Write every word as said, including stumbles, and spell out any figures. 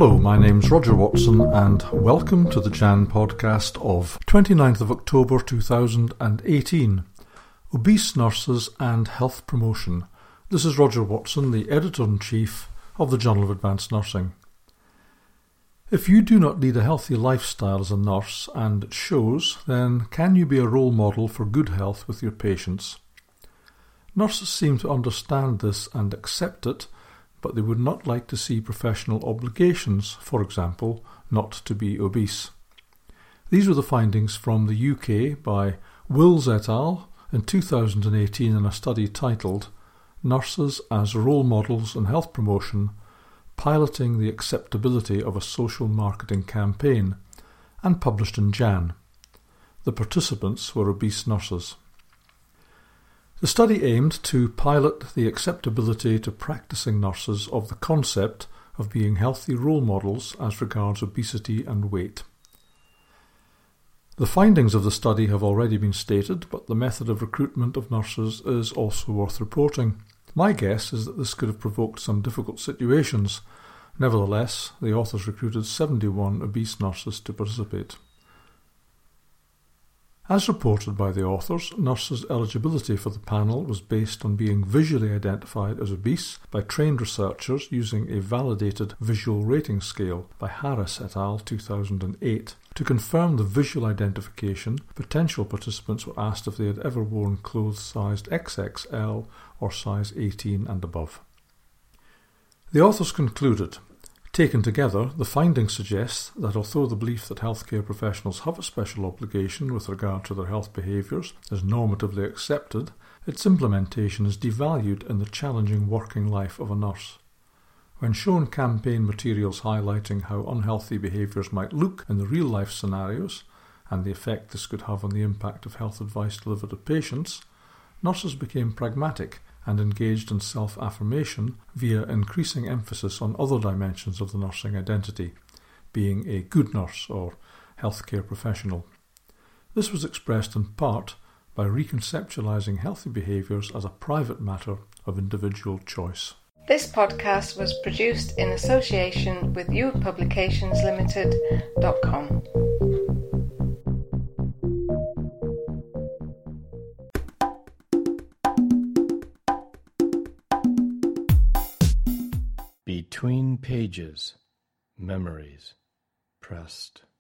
Hello, my name's Roger Watson and welcome to the Jan podcast of twenty-ninth of October two thousand eighteen. Obese Nurses and Health Promotion. This is Roger Watson, the Editor-in-Chief of the Journal of Advanced Nursing. If you do not lead a healthy lifestyle as a nurse, and it shows, then can you be a role model for good health with your patients? Nurses seem to understand this and accept it, but they would not like to see professional obligations, for example, not to be obese. These were the findings from the U K by Wills et al. In two thousand eighteen in a study titled Nurses as Role Models in Health Promotion, Piloting the Acceptability of a Social Marketing Campaign, and published in Jan. The participants were obese nurses. The study aimed to pilot the acceptability to practicing nurses of the concept of being healthy role models as regards obesity and weight. The findings of the study have already been stated, but the method of recruitment of nurses is also worth reporting. My guess is that this could have provoked some difficult situations. Nevertheless, the authors recruited seventy-one obese nurses to participate. As reported by the authors, nurses' eligibility for the panel was based on being visually identified as obese by trained researchers using a validated visual rating scale by Harris et al. two thousand eight. To confirm the visual identification, potential participants were asked if they had ever worn clothes sized X X L or size eighteen and above. The authors concluded, taken together, the findings suggest that although the belief that healthcare professionals have a special obligation with regard to their health behaviours is normatively accepted, its implementation is devalued in the challenging working life of a nurse. When shown campaign materials highlighting how unhealthy behaviours might look in the real-life scenarios, and the effect this could have on the impact of health advice delivered to patients, nurses became pragmatic and engaged in self-affirmation via increasing emphasis on other dimensions of the nursing identity, being a good nurse or healthcare professional. This was expressed in part by reconceptualising healthy behaviours as a private matter of individual choice. This podcast was produced in association with you publications limited dot com. Between Pages, Memories, Pressed.